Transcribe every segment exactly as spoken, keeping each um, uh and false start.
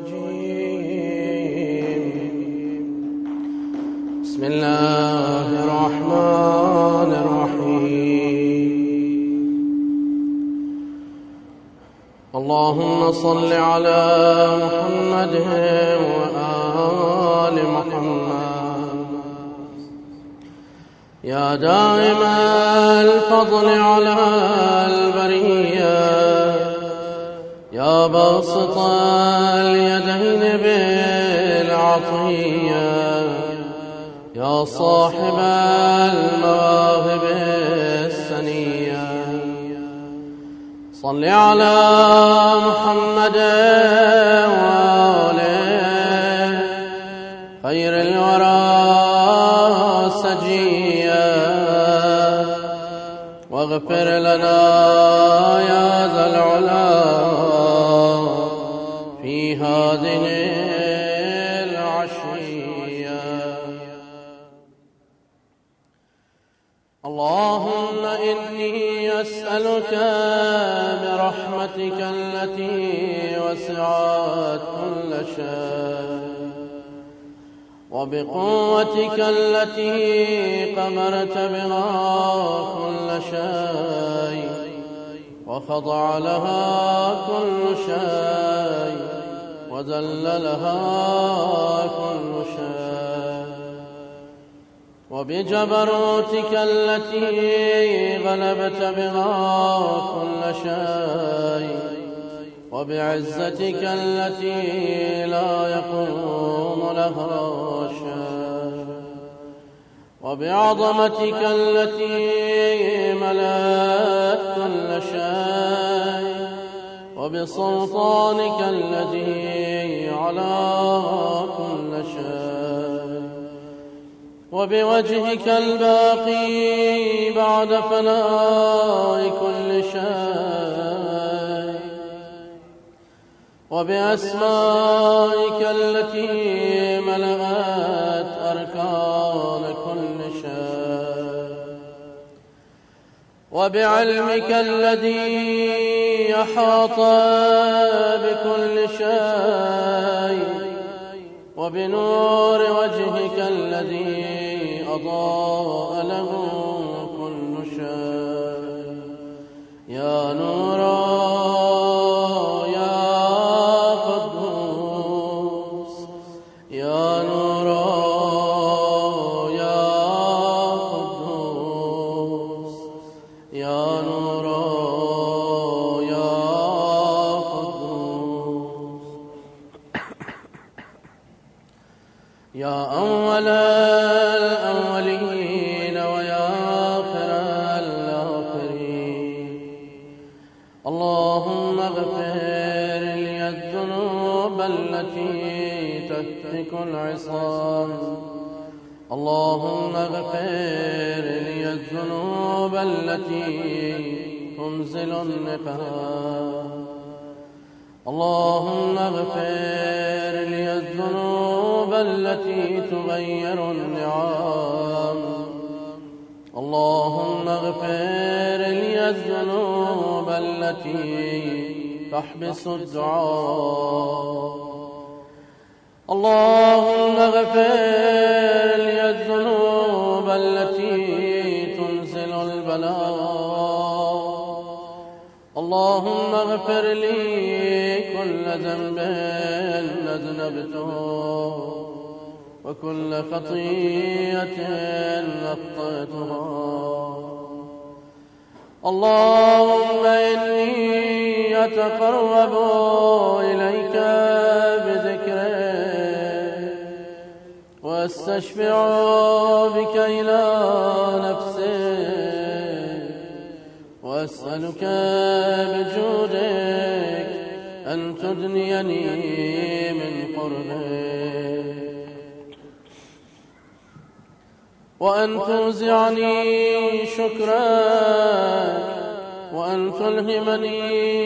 الرجيم. بسم الله الرحمن الرحيم. اللهم صل على محمد وآل محمد يا دائم الفضل على البرية، يا باسط اليدين بالعطية، يا صاحب المواهب السنية. صل على محمد وآله خير الورى سجية، واغفر لنا يا ذا العلا في هذه العشية. اللهم إني أسألك برحمتك التي وسعت كل شيء، وبقوتك التي قمرت بها كل شيء، وخضع لها كل شيء، وذل لها كل شيء، وبجبروتك التي غلبت بها كل شيء، وبعزتك التي لا يقوم لها شيء، وبعظمتك التي ملأت كل شيء، وبسلطانك الذي على كل شيء، وبوجهك الباقي بعد فناء كل شيء، وبأسمائك التي ملأت أركان كل شيء، وبعلمك الذي أحاط بكل شيء، وبنور وجهك الذي أضاء له كل شيء. يا نور يا قدوس، يا نور يا قدوس، يا نور يا قدوس. يا أول الأولين ويا آخر الآخرين، اللهم اغفر لي الذنوب التي تهتك العصام، اللهم اغفر لي الذنوب التي تنزل النقام، اللهم اغفر لي الذنوب التي تغير النعام، اللهم اغفر لي الذنوب التي تحبس الدعاء، اللهم اغفر لي الذنوب التي تنزل البلاء، اللهم اغفر لي كل ذنب أذنبته، وكل خطيئة أخطأتها. اللهم إني أتقرب إليك بذكرك، وأستشفع بك إلى نفسك، وأسألك بجودك أن تدنيني من قربك، وأن توزعني شكرك، وأن تلهمني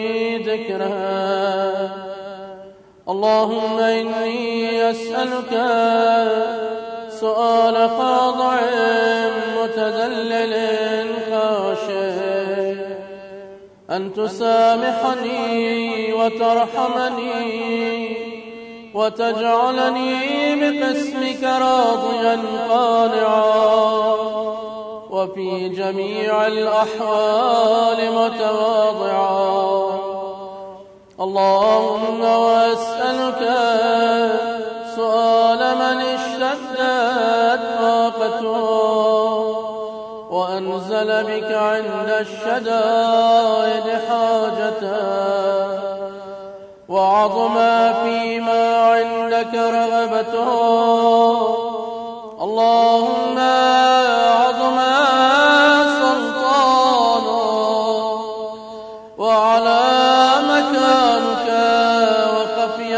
ذكرك. اللهم إني أسألك سؤال خاضع متذلل خاشع، أن تسامحني وترحمني وتجعلني بقسمك راضيا قانعا، وفي جميع الأحوال متواضعا. اللهم وأسألك سؤال من اشتدت طاقته وأنزل بك عند الشدائد حاجته، وعظم فيما عندك رغبته. اللهم عظم سلطانه وعلى مكانك وخفي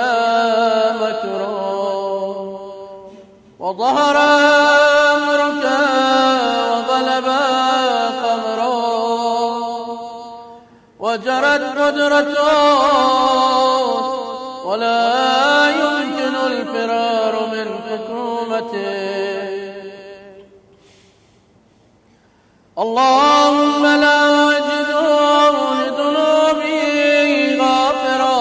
مكره، وظهر أمرك وغلب قمره، وجرت قدرته ولا يمكن الفرار من حكومته. اللهم لا أجد لذنوبي غافرا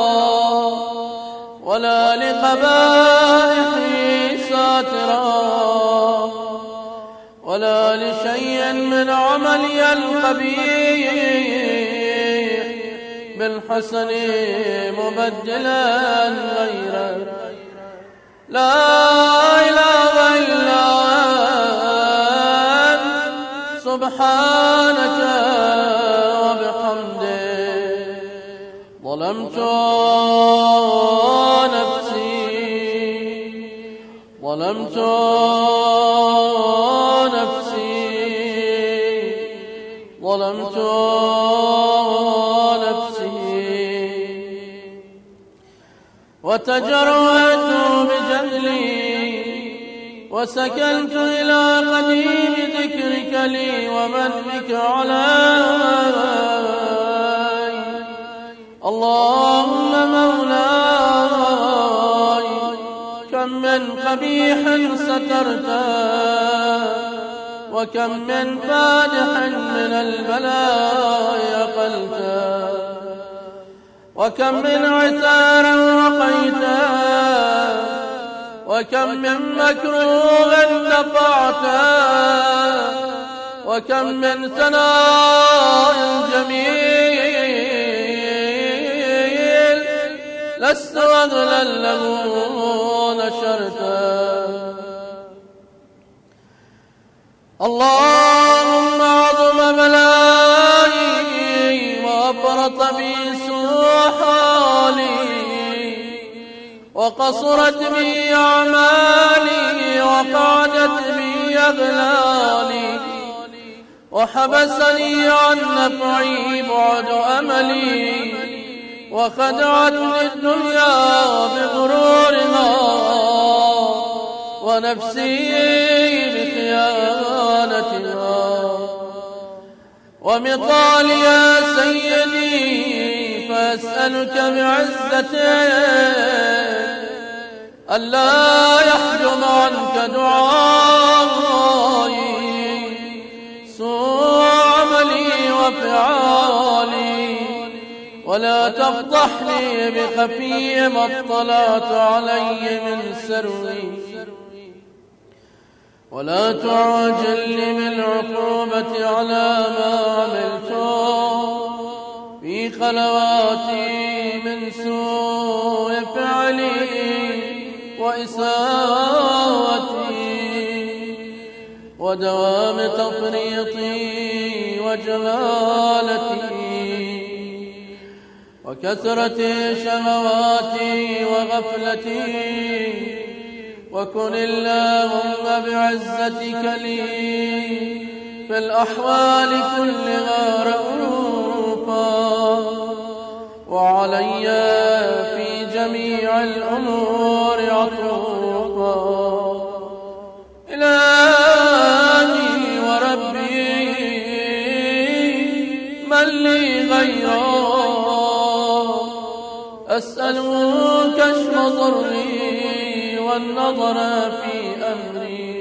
ولا لقبائحي ساترا ولا لشيء من عملي القبيح بالحسن مبدلا غيره. لا إله إلا أنت سبحانك وبحمدك. ظلمت نفسي ظلمت نفسي ظلمت وتجرأت بجهلي وسكنت إلى قديم ذكرك لي ومنك علي. اللهم مولاي كم من قبيح سترته وكم من فادح من البلاء أقلته، وكم من عثار وقيته، وكم من مكروه دفعته، وكم من ثناء جميل لست أغلى له نشرته. اللهم عظم بلائي وأفرط بي حالي وقصرت بي أعمالي وقعدت بي أغلالي وحبسني عن نفعي بعد أملي وخدعتني الدنيا بغرورها ونفسي بخيانتها. ومطالي يا سيدي فأسألك بعزتك ألا يحجم عنك دعائي سوء عملي وفعالي، ولا تفضحني بخفي ما اطلعت علي من سروي، ولا تعجلني بالعقوبة على ما عملته في خلواتي من سوء فعلي وإساءتي ودوام تفريطي وجهالتي وكثرة شهواتي وغفلتي. وكن اللهم بعزتك لي في الأحوال كلها رؤوفا، وعلي في جميع الأمور عطوفا. إلهي وربي من لي غيره، أسأله كشف ضري والنظر في أمري.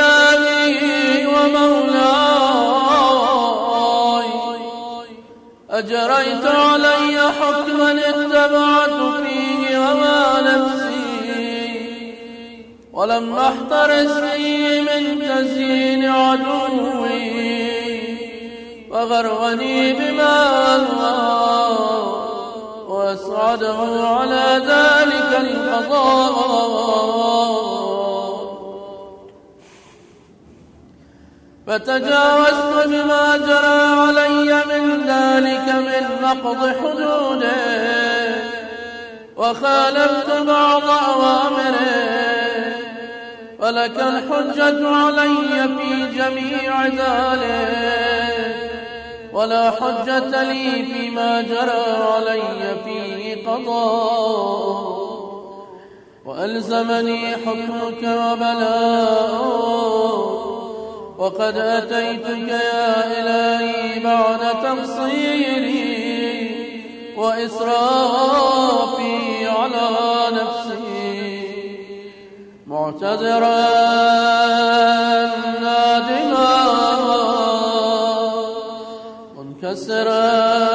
إلهي ومولاي أجريت علي حكما اتبعت فيه هوى نفسي، ولم أحترس فيه من تزيين عدوي، فغرني بما أهوى وأسعده على ذلك القضاء. فتجاوزت بما جرى علي من ذلك من نقض حدوده، وخالفت بعض أوامره، فلك الحجة علي في جميع ذلك، ولا حجة لي فيما جرى علي فيه قضاء. وألزمني حكمك وبلاؤك، وقد أتيتك يا إلهي بعد تقصيري وإسرافي على نفسي، معتذرا نادما منكسرا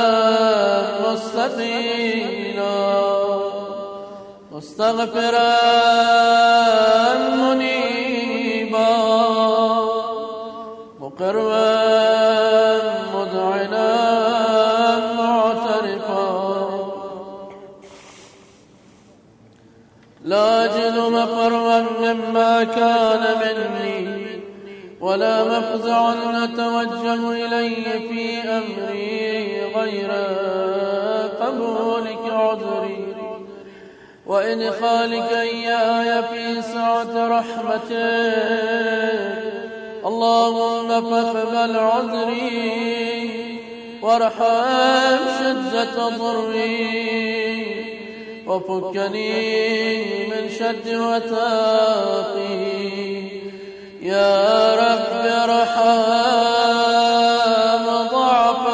مستقيلا مستغفرا منيبا مقرا مذعنا معترفا، لا أجد مفرا مما كان مني، ولا مفزع أتوجه إليه في أمري غير قبولك عذري وإدخالك إياي في سعة رحمتك. اللهم فاقبل عذري وارحم شدة ضري، وفكني من شد وثاقي. يا رب ارحم ضعف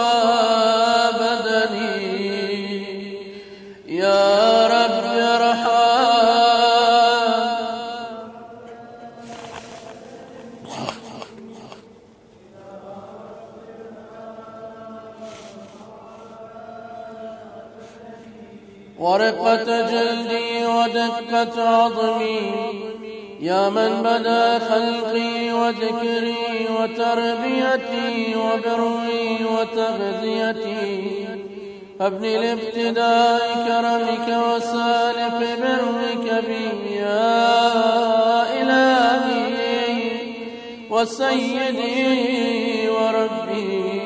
بدني، يا رب ارحم. ورقة جلدي ودقة عظمي، يا من بدا خلقي وذكري وتربيتي وبري وتغذيتي، ابني لابتداء كرمك وسالف برك بي يا إلهي وسيدي وربي.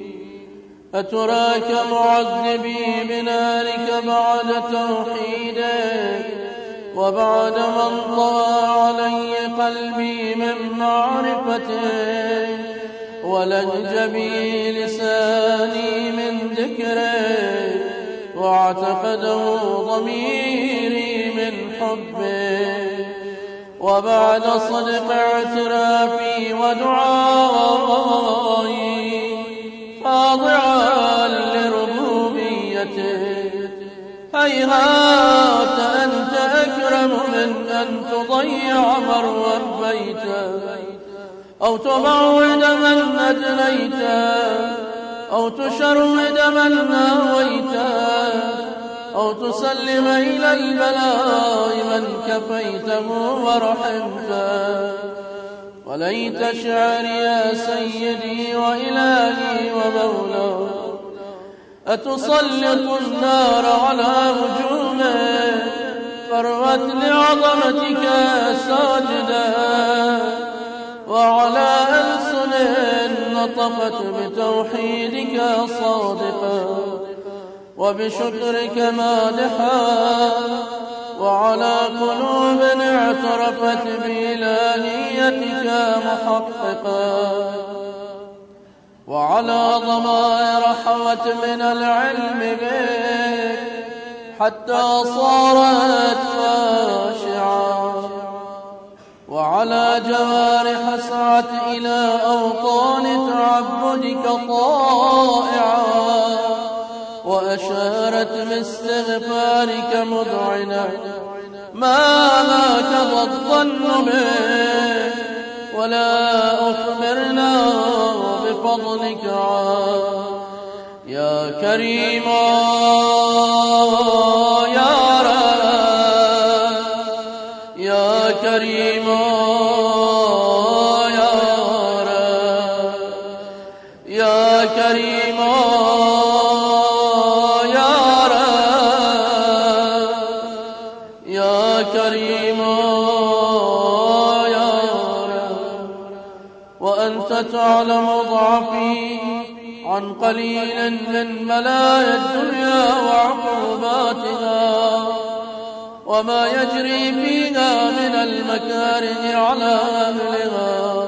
أتراك معذبي بنارك بعد توحيدك، وبعد من طغى علي قلبي من معرفتك، ولج بي لساني من ذكرك، واعتقده ضميري من حبك، وبعد صدق اعترافي ودعائي خاضعا لربوبيتك. هيهات أنت أكرم من أن تضيع من ربيته، أو تبعد من أدنيته، أو تشرد من ناويته، أو تسلم إلى البلاء من كفيته ورحمته. وليت شعري يا سيدي وإلهي ومولاي، أتسلط النار على هجومه، فروت لعظمتك ساجدا، وعلى ألسن نطقت بتوحيدك صادقا، وبشكرك مادحا، وعلى قلوب اعترفت بإلهيتك محققا، وعلى ضمائر حوت من العلم بك حتى صارت خاشعة، وعلى جوارح سعت إلى أوطان تعبدك طائعا، وأشارت باستغفارك مذعنة ما هكذا الظن به، ولا أخبرنا بفضلك يا كريم يا رب يا كريم يا رب يا كريم يا رب يا كريم يا رب وأنت تعلم ضعفي عن قليل من ملايا الدنيا وعقوباتها وما يجري فيها من المكاره على أهلها،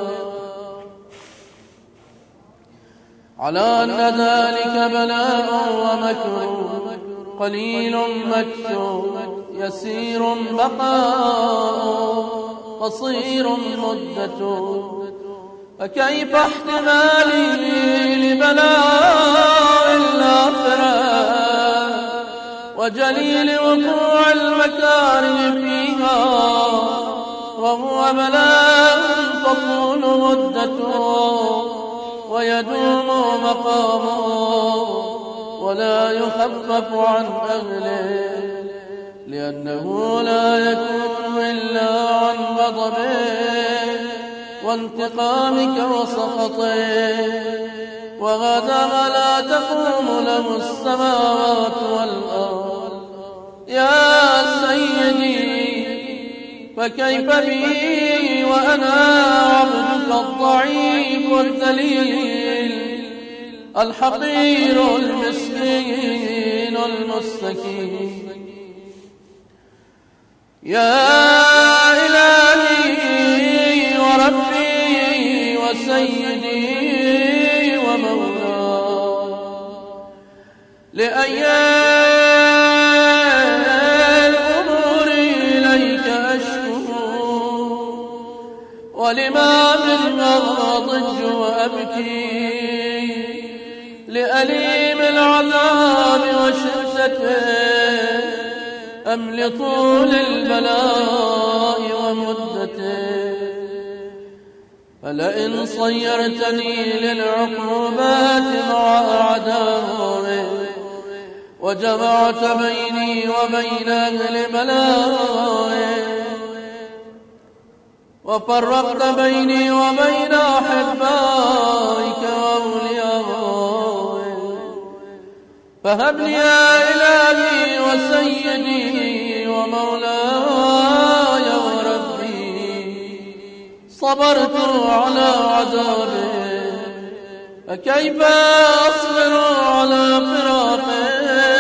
على أن ذلك بلاء ومكر قليل مكتوب يسير بقاء قصير مدة، فكيف احتمالي لبلاء الآخرة وجليل وقوع المكاره فيها وهو بلاء تطول مدته ويدوم مقامه ولا يخفف عن أهله، لأنه لا يكون إلا عن غضبه وانتقامك وسخطه، وغدا لا تقوم له السماوات والأرض. يا سيدي فكيف بي وأنا عبدك الضعيف الذليل الحقير المسكين المستكين. يا إلهي وربي وسيدي ومولاي، لأي الأمور إليك أشكو ولما من أضج وأبكي، لأليم العذاب وشدته أم لطول البلاء ومدته، فلئن صيرتني للعقوبات مع أعدائي وجمعت بيني وبين أهل بلائي وفرقت بيني وبين أحبائك وأوليائي، فهب لي يا إلهي وسيدي ومولاي وربي صبرت على عذابه، فكيف أصبر على فراقه،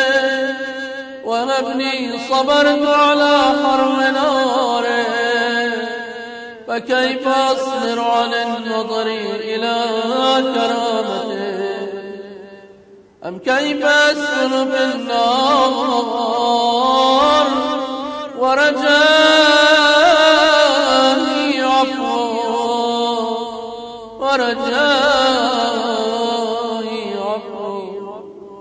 وهب لي صبرت على حرم ناره، فكيف أصبر عن النظر إلى كرامته، أم كيف أسكن بالنار ورجائي عفو ورجائي عفو.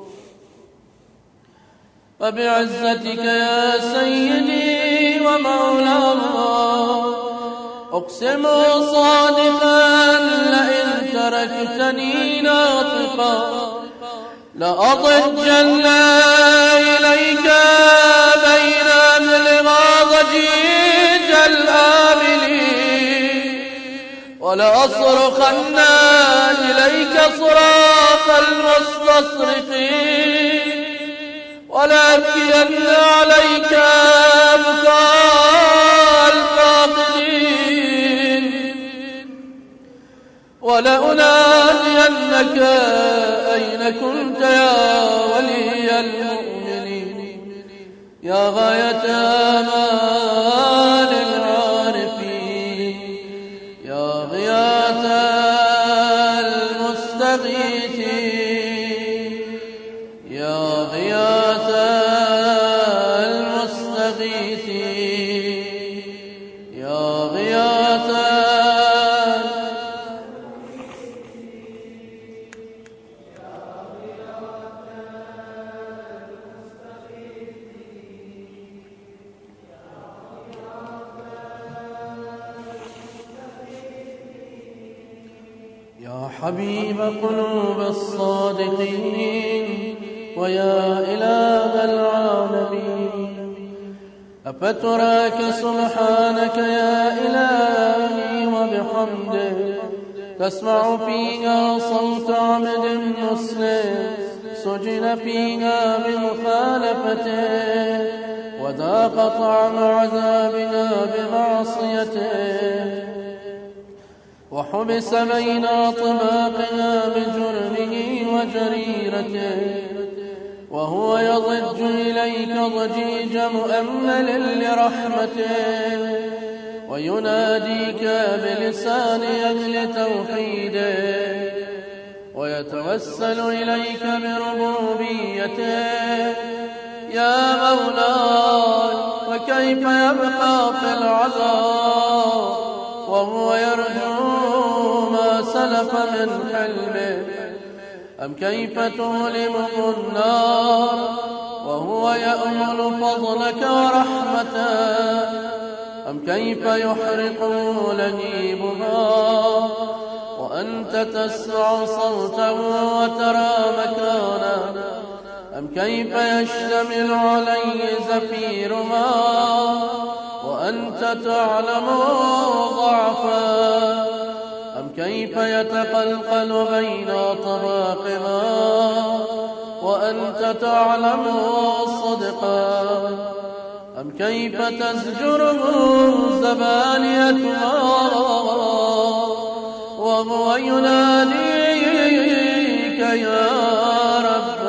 فبعزتك يا سيدي ومولاي أقسم صادقا لئن تركتني ناطقا لأضجن إليك بين أهلها ضجيج الآملين، ولأصرخن إليك صراخ المستصرخين، ولأبكين عليك بكاء الفاقدين، ولأنادينك أين كنت يا ولي المؤمنين، يا غاية آمال العارفين، يا غياث المستغيثين، يا غياث المستغيثين، يا غياث حبيب قلوب الصادقين ويا إله العالمين. أفتراك سبحانك يا إلهي وبحمدك تسمع فيها صوت عبد مسلم سجن فيها بمخالفته وذاق طعم عذابها بمعصيته وحبس بين أطباقها بجرمه وجريرته وهو يضج إليك ضجيج مؤمل لرحمته ويناديك بلسان أهل توحيده ويتوسل إليك بربوبيته. يا مولاي وكيف يبقى في العذاب وهو يرجو ما سلف من حلمه؟ أم كيف تظلمه النار وهو يأمل فضلك ورحمته؟ أم كيف يحرق لهيبها وأنت تسمع صوته وترى مكانه؟ أم كيف يشتمل عليه زفيرها وأنت تعلم ضعفا؟ أم كيف يتقلقل بين طباقها وأنت تعلم صدقا؟ أم كيف تزجره زبانيتها وهو يناديك يا رب؟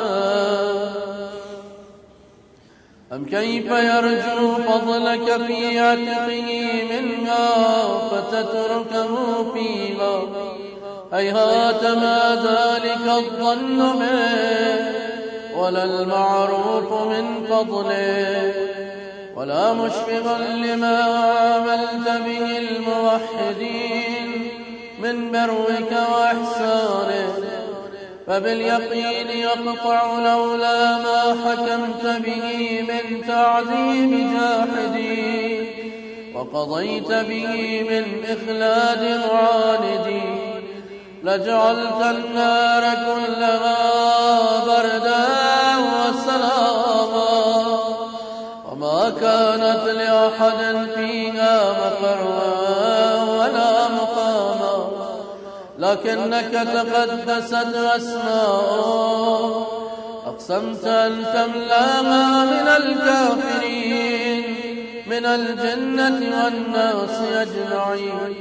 أم كيف يرجو فضلك في عتقه منها فتتركه فيها؟ هيهات ما ذلك الظن به ولا المعروف من فضله ولا مشفقا لما عاملت به الموحدين من بروك وإحسانه، فباليقين يقطع لولا ما حكمت به من تعذيب جاحدين وقضيت به من إخلاد معاندين لجعلت النار كلها بردا وسلاما وما كانت لأحد فيها مفرا ولا مقاما، لكنك تقدست أسماء أقسمت أن تملاها من الكافرين من الجنة والناس أجمعين،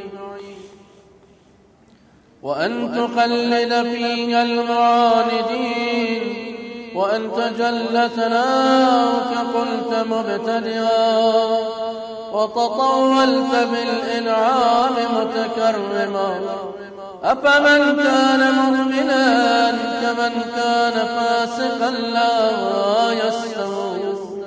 وأن تخلد فيها المعاندين، وأن تجل ثناؤك قلت مبتدئا وتطولت بالإنعام متكرما. أفمن كان مؤمنا كمن كان فاسقا لا يستوون.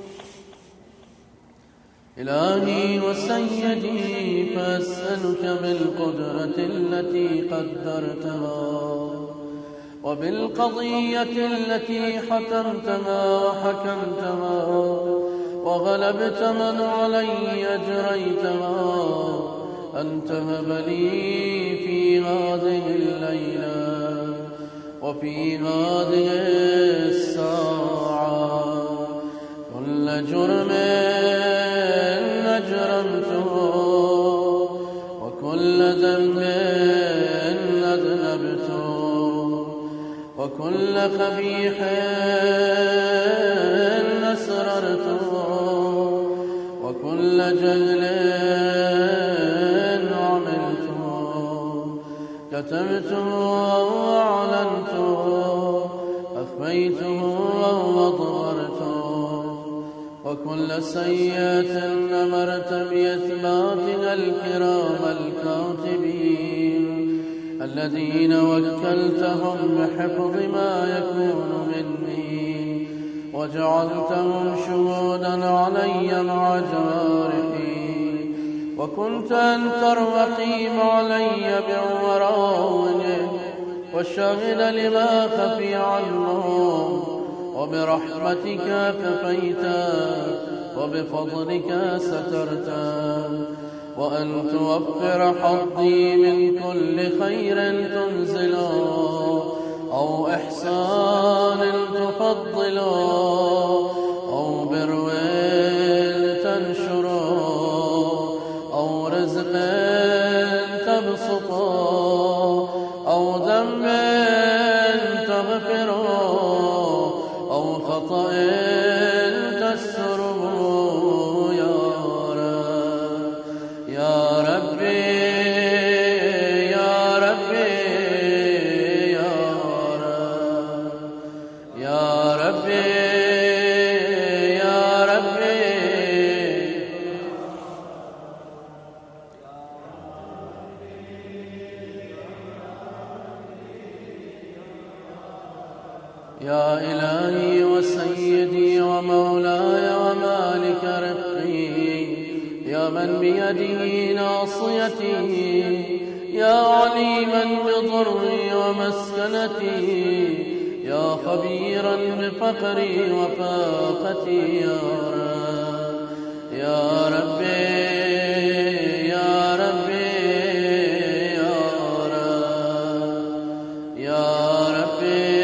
إلهي وسيدي فأسألك بالقدرة التي قدرتها وبالقضية التي حكمتها وحكمتها وغلبت من علي أجريتها أن تهب لي في هذه الليلة وفي هذه الساعة كل جرم أجرمته وكل ذنب أذنبته وكل قبيح أسررته وكل جهل كتبته وأعلنته أخفيته وأظهرته وكل سيئة أمرت بإثباتها الكرام الكاتبين الذين وكلتهم بحفظ ما يكون مني وجعلتهم شهودا علي مع جوارحي، وكنت أنت الرقيب علي بعمرانه والشاهد لما خفي عنه، وبرحمتك كفيت وبفضلك سترت وأن توفر حظي من كل خير تنزله أو إحسان تفضله أو بر تنشره أو رزق تبسطه أو ذنب تغفره أو خطأ تستره يا رب يا ربي يا ربي يا رب يا ربي يا ربي يا إلهي وسيدي ومولاي ومالك رقي يا من بيده ناصيتي يا عليما بضري ومسكنتي يا خبيرا بفقري وفاقتي يا رب يا ربي يا ربي يا رب يا ربي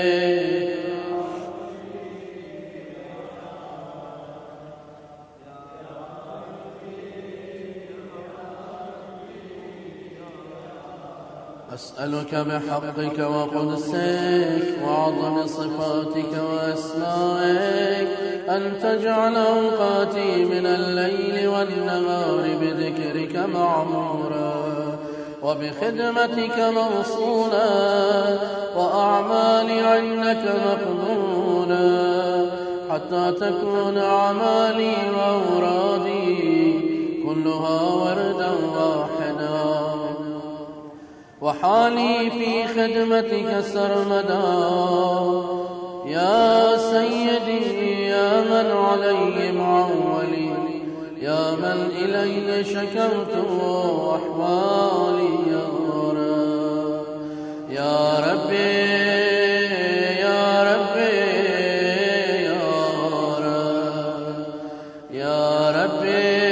أسألك بحقك وقدسك وعظم صفاتك وأسمائك أن تجعل أوقاتي من الليل والنهار بذكرك معمورا وبخدمتك موصولا وأعمالي عندك مقبولا حتى تكون أعمالي وأورادي كلها وردا واحدا وحالي في خدمتك سرمدا يا سيدي يا من علي معولي يا من إليه شكوت أحوالي يا رب يا ربي يا ربي يا رب يا ربي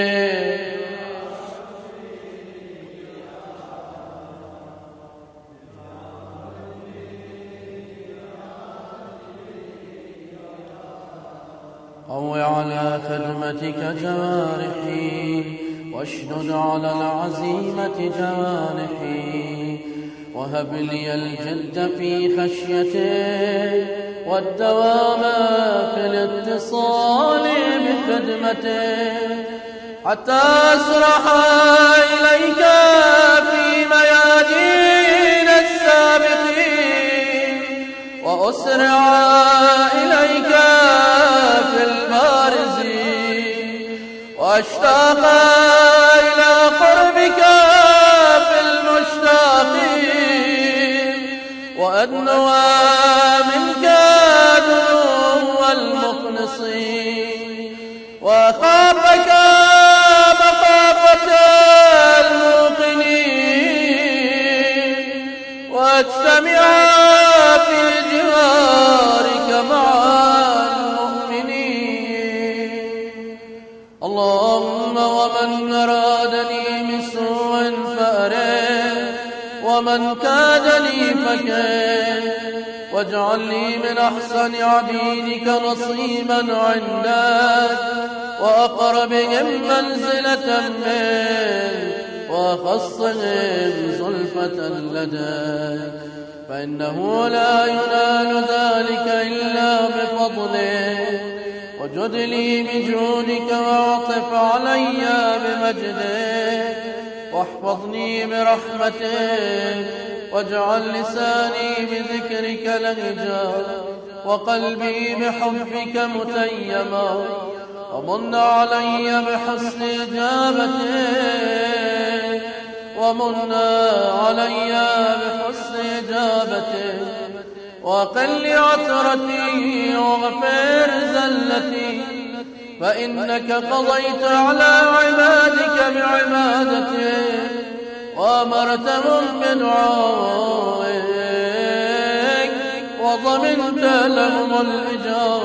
قو على خدمتك جوارحي واشدد على العزيمة جوانحي وهب لي الجد في خشيته والدوام في الاتصال بخدمته حتى أسرح إليك في ميادين السابقين وأسرع إليك في البارزين واشتاق إلى قربك في المشتاقين وأدنو منك دنو المخلصين وأخافك مخافة الموقنين واجتمع في جوارك مع اللهم ومن أرادني بسوء فأره ومن كادني فكيه واجعل لي من أحسن عبيدك نصيبا عندك وأقربهم منزلة منك وأخصهم زلفة لديك فإنه لا ينال ذلك إلا بفضلك وجد لي بجودك واعطف علي بمجدك واحفظني برحمتك واجعل لساني بذكرك لهجا وقلبي بحبك متيما ومن علي بحسن إجابتك ومن علي بحسن إجابتك وقل عثرتي واغفر زلتي فإنك قضيت على عبادك بعبادتك وأمرتهم بدعائك وضمنت لهم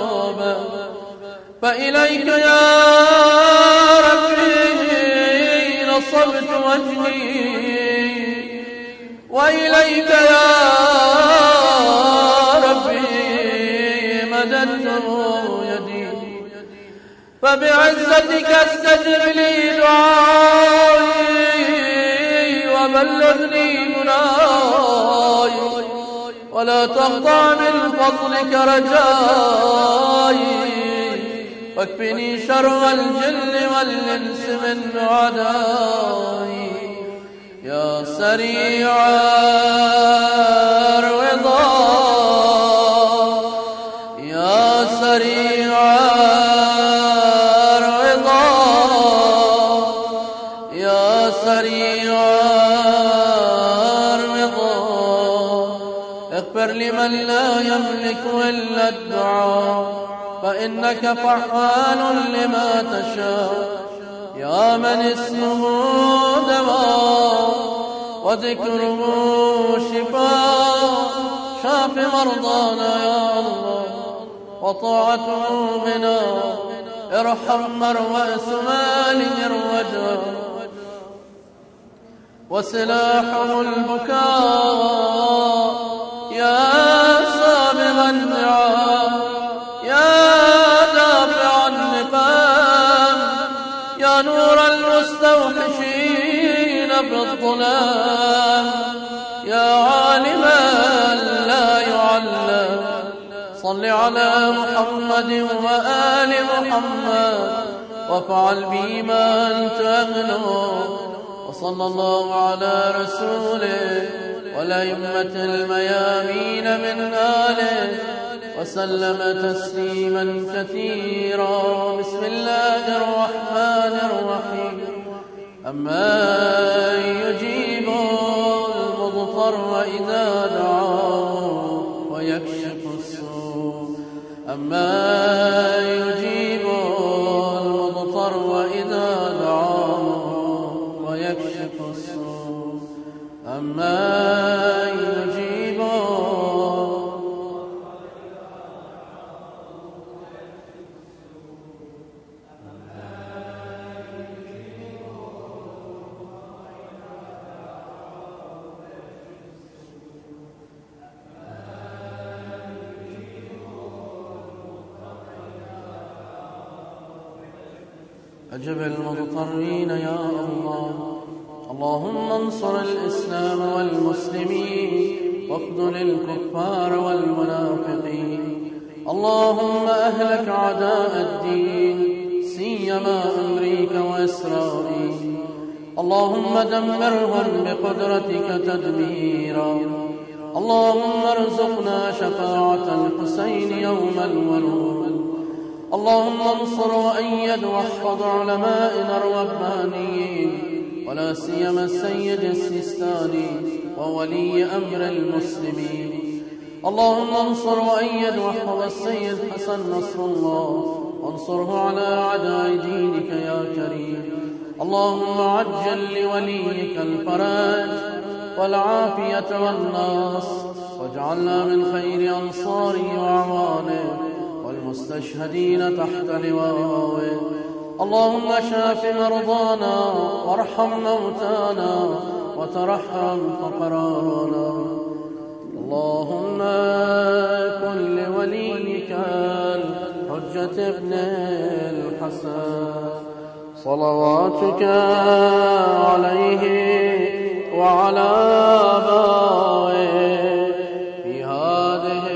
الإجابة فإليك يا ربي نصبت وجهي وإليك يا ربي مددت يدي، فبعزتك استجب لي دعائي وبلغني مناي، ولا تقطع من فضلك رجائي، واكفني شر الجن والإنس من عدائي. يا سريع الرضا يا سريع الرضا يا سريع الرضا، اغفر لمن لا يملك إلا الدعاء، فإنك فعال لما تشاء. يا من اسمه دواء وذكره شفاء، شاف مرضانا يا الله وطاعته بنا، ارحم مروأس ماله الرجاء، وسلاحه البكاء. يا سابغ النعم يا دافع النقام، يا نور المستوحشين بالظلام، يا عالما لا يعلم، صل على محمد وآل محمد وافعل بما أنت أهله. وصلى الله على رسوله والأئمة الميامين من آله وسلم تسليما كثيرا. بسم الله الرحمن الرحيم. أمن يجيب المضطر إذا دعاه ويكشف السوء، أمن يجيب المضطر إذا دعاه ويكشف السوء، أمن يجيب أجب المضطرين يا الله. اللهم انصر الإسلام والمسلمين واخذل الكفار والمنافقين. اللهم أهلك أعداء الدين سيما أمريكا وإسرائيل. اللهم دمرهم بقدرتك تدميرا. اللهم ارزقنا شفاعة الحسين يوم الورود. اللهم انصر وأيد واحفظ علمائنا الربانيين، ولا سيما السيد السيستاني وولي أمر المسلمين. اللهم انصر وأيد واحفظ السيد حسن نصر الله، وانصره على أعداء دينك يا كريم. اللهم عجل لوليك الفرج والعافية والنصر، واجعلنا من خير أنصاره وأعوانه والمستشهدين تحت لواءه. اللهم شاف مرضانا وارحم موتانا وترحم فقرانا. اللهم كن لوليك الحجة ابن الحسن صلواتك عليه وعلى آبائه في هذه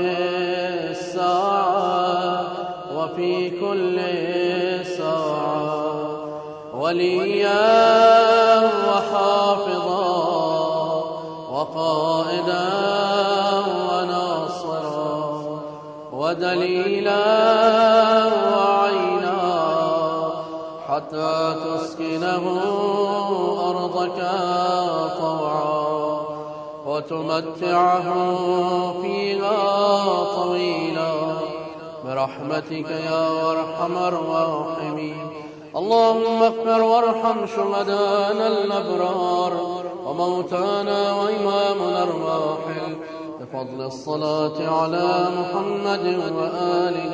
الساعة وفي كل ساعة، وليا وحافظا وقائدا وناصرا ودليلا وعينا، حتى تسكنه أرضك طوعا وتمتعه فيها طويلا برحمتك يا أرحم الراحمين. اللهم اغفر وارحم شهدانا الأبرار وموتانا وإمامنا الراحل بفضل الصلاة على محمد وآله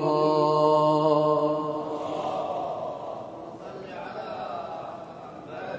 الأطهار.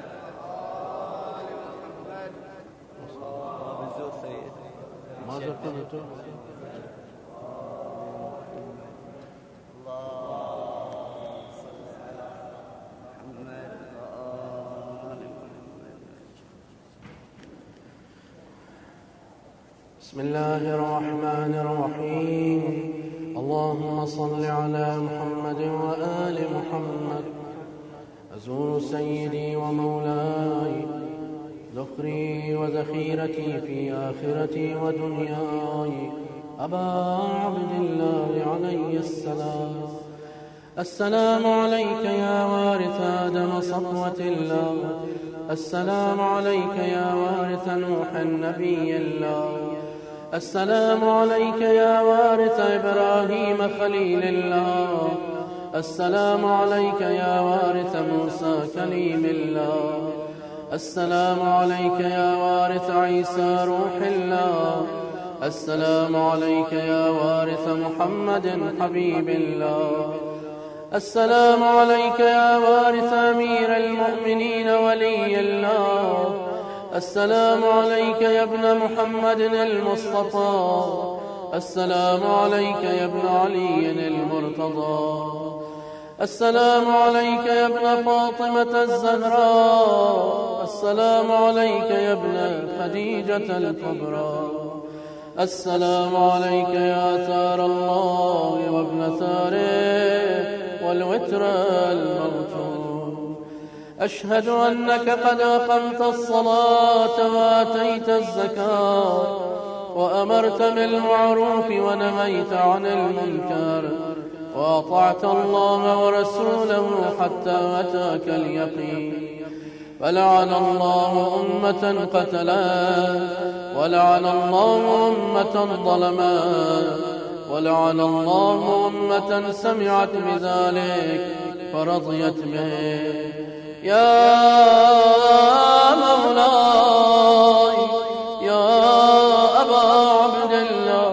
بسم الله الرحمن الرحيم. اللهم صل على محمد وآل محمد. أزور سيدي ومولاي ذخري وذخيرتي في آخرتي ودنياي أبا عبد الله عليه السلام. السلام عليك يا وارث آدم صفوة الله. السلام عليك يا وارث نوح نبي الله. السلام عليك يا وارث إبراهيم خليل الله. السلام عليك يا وارث موسى كليم الله. السلام عليك يا وارث عيسى روح الله. السلام عليك يا وارث محمد حبيب الله. السلام عليك يا وارث أمير المؤمنين ولي الله. السلام عليك يا ابن محمد المصطفى. السلام عليك يا ابن علي المرتضى. السلام عليك يا ابن فاطمة الزهراء. السلام عليك يا ابن خديجة الكبرى. السلام عليك يا ثار الله وابن ثاره والوتر الموتور. أشهد أنك قد أقمت الصلاة وآتيت الزكاة وأمرت بالمعروف ونهيت عن المنكر وأطعت الله ورسوله حتى أتاك اليقين. فلعن الله أمة قتلا، ولعن الله أمة ظلما، ولعن الله أمة سمعت بذلك فرضيت به. يا مولاي يا أبا عبد الله،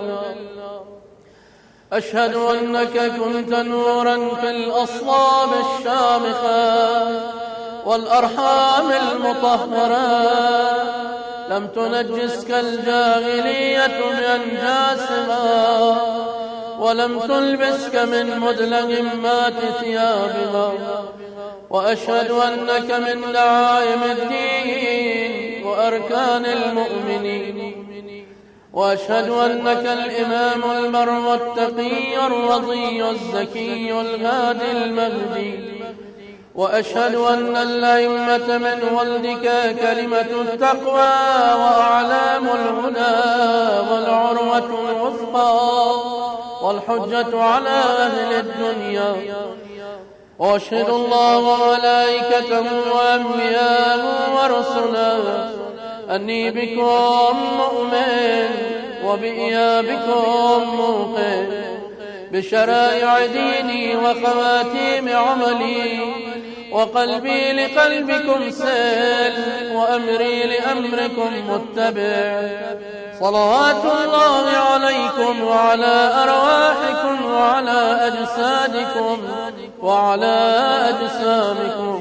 أشهد أنك كنت نورا في الأصلاب الشامخة والأرحام المطهرة، لم تنجسك الجاهلية بأنجاسها، ولم تلبسك من مدلهمات ثيابها. وأشهد أنك من دعائم الدين وأركان المؤمنين. وأشهد أنك الإمام البر التقي الرضي الزكي الهادي المهدي. وأشهد أن الأئمة من ولدك كلمة التقوى وأعلام الهدى والعروة الوثقى والحجة على أهل الدنيا. وأشهد الله وملائكته وأنبياءه ورسله أني بكم مؤمن وبإيابكم موقن، بشرائع ديني وخواتيم عملي، وقلبي لقلبكم سل وأمري لأمركم متبع. صلوات الله عليكم وعلى أرواحكم وعلى أجسادكم وعلى أجسامكم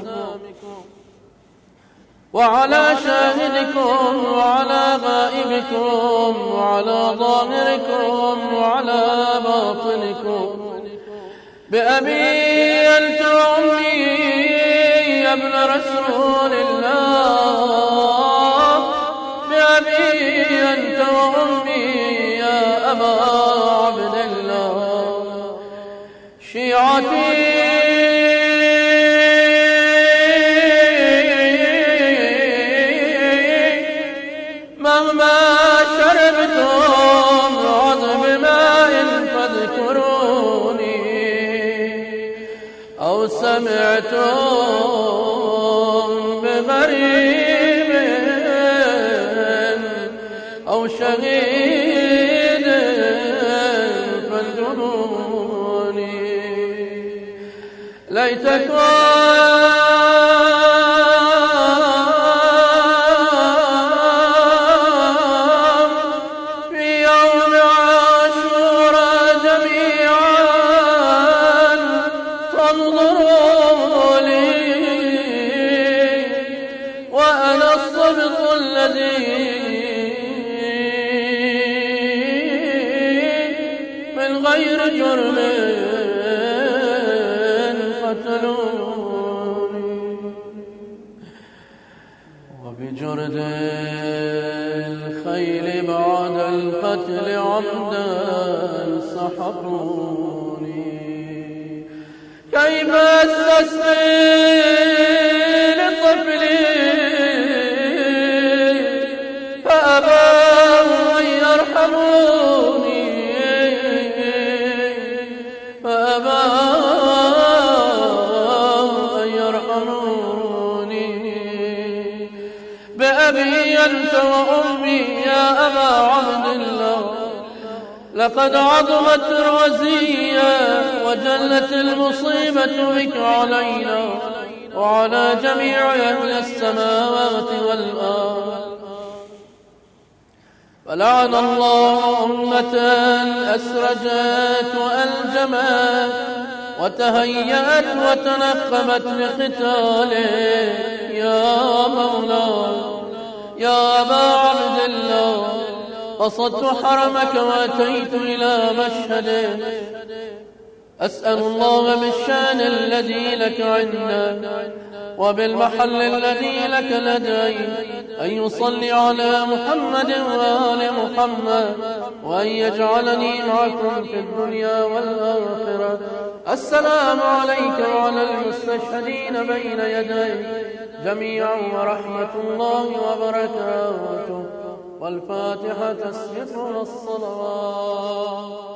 وعلى شاهدكم وعلى غائبكم وعلى ظاهركم وعلى باطنكم. بأبي أنت وأمي يا ابن رسول الله. بأبي أنت وأمي يا أبا عبد الله. شيعتي مهما شربتم عذب ماء فاذكروني، أو سمعتم بغريب أو شهيد فانجروني. ليتكم من غير جرم قتلوني. وبجرد الخيل بعد القتل كيف استسقي لطفلي فأبوا أن يرحموني فأبوا أن يرحموني بأبي أنت وأمي يا أبا عبد الله لقد عظمت الرزية وجلت المصيبة بك علينا وعلى جميع أهل السماوات والأرض. فلعن الله أمة أسرجت وألجمت وتهيأت وتنقبت لقتاله يا مولاي يا أبا عبد الله. قصدت حرمك وأتيت إلى مشهده أسأل الله بالشان الذي لك عندك وبالمحل الذي لك لدي أن يصلي على محمد وآل محمد وأن يجعلني معكم في الدنيا والآخرة. السلام عليك وعلى المستشهدين بين يدي جميعا ورحمة الله وبركاته. والفاتحة تسبق الصلوات.